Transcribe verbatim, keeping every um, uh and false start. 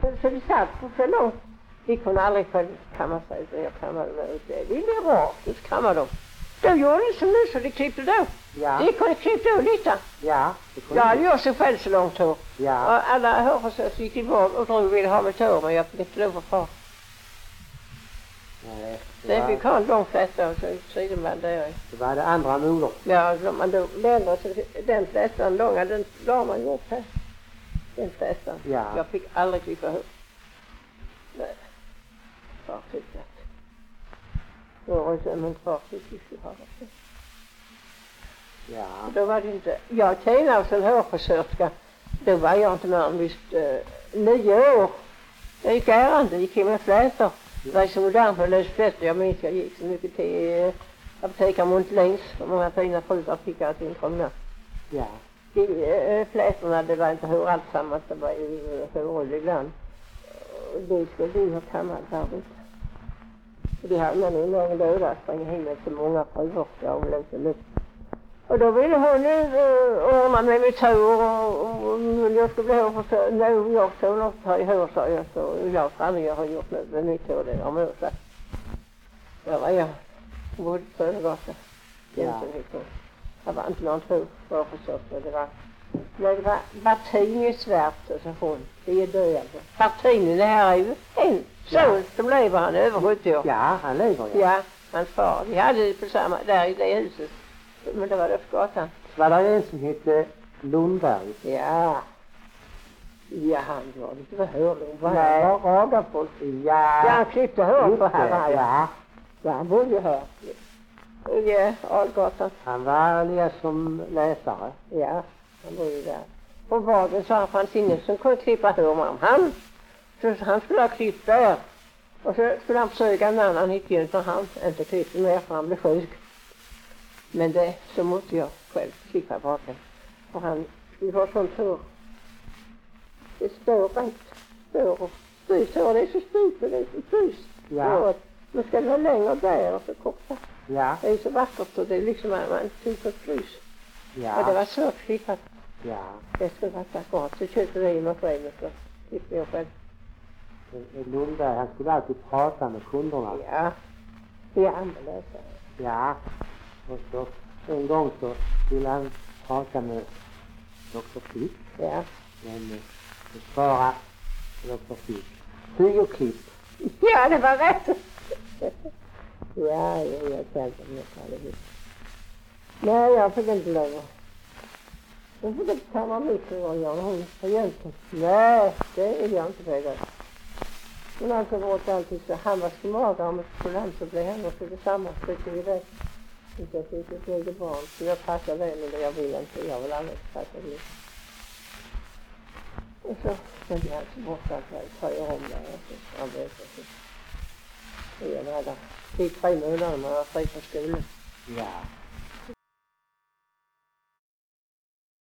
Så, så vi satt på för långt. Vi kunde aldrig själv kamma sig, så jag kammade mig ut. Det är rakt, så kammade de. De gjorde det som nu, så de klippte då. Ja. De kunde klippa då lite. Ja. Jag hade gjort sig själv så långt hår. Ja. Och alla hårfrisörer gick tillbaka och drog ville ha mitt hår, men jag fick inte lov att få. Nej. Det var... fick ha en lång flätta och så sidenband där. Det var det andra modor. Ja, man då längre, så den flättan långa, den la man ju upp här. Den flättan. Ja. Jag fick aldrig klippa hår. Nej. Far tyckte att då var det som en far tyckte att ha det. Ja. Då var det inte, jag tjänade som hårfrisörska. Då var jag inte mer än visst eh, nio år. Jag gick ärende, gick in med flätor. Det var så modern på lös flätor. Jag minns jag gick så mycket till eh, apotekar Montlängs. Och många fina frutar fick jag sin krona. Ja. De äh, flätorna, det var inte hur allt samma, det var ju hur ibland. Och det skulle de ha kammat där ute. Och de hade man någon döda sprang hem med så många fruar. Jag avlöste luft. Och då ville hon uh, ordna med mitt hår och, och jag skulle bli hårfrisör. Nej, jag såg något här i hår, sa jag. Så jag fann jag har gjort nu med mitt hår, det har man sagt. Där var jag. Jag bodde på Södergata. Ja. Det var inte någon hår hårfrisör, det var... Det var Bartini svärd, och så hon. Det är död alltså. Bartini, det här är ju en son ja. Som lever, han över sjuttio år. Ja, han lever ja. Ja, hans far. Vi hade det på samma, där i det huset. Men det var det på gatan. Var det en som hette Lundberg? Ja. Ja, han var det. Det var Hörlund. Nej. Han var Ragafolk. Ja. Ja, han klippte hör på här. Ja. Ja. Ja, han bodde ju här. Ja, Algatan. Han var läs som läsare. Ja, han bodde där. På baden så fanns ingen som kunde klippa hör med han. Så han skulle ha klippt där. Och så skulle han försöka en annan hitta inte han inte klippte mer för han blev sjuk. Men det så måste jag själv klippa bakom. Och han skulle ha sånt hår. Det står rätt. Står och styrs. Det är så styrt och det är så styrt. Ja. Man ska ha längre där och så korta. Ja. Det är så vackert och det är liksom en, en typ av styrs. Ja. Och det var svårt klippat. Ja. Det skulle vara akkurat. Så köpte vi med själv och så klippte jag själv. Lundberg, han skulle alltid prata med kunderna. Ja. Det är andra läsare. Ja. Och så en gång så ville han prata med doktor Klipp. Ja. Men det svara doktor Klipp. Sy och klipp. Ja, det var rätt. Ja, jag jag kände mig allihop. Nej, jag fick inte lov. Jag fick inte ta mig mycket och jag hon har gömt. Nej, det vill jag inte väga. Men han så bort alltid så han var smartare om ett program så blev han också detsamma. Så tycker vi det. Inte att det är ett barn. Så jag passar det, men jag vill inte. Jag vill aldrig passa det. Och så ställde jag alltså bort allt här. Så tar jag om det och så arbetar så. Och jag var där. Det är tre månader när jag var fri från skolan. Ja.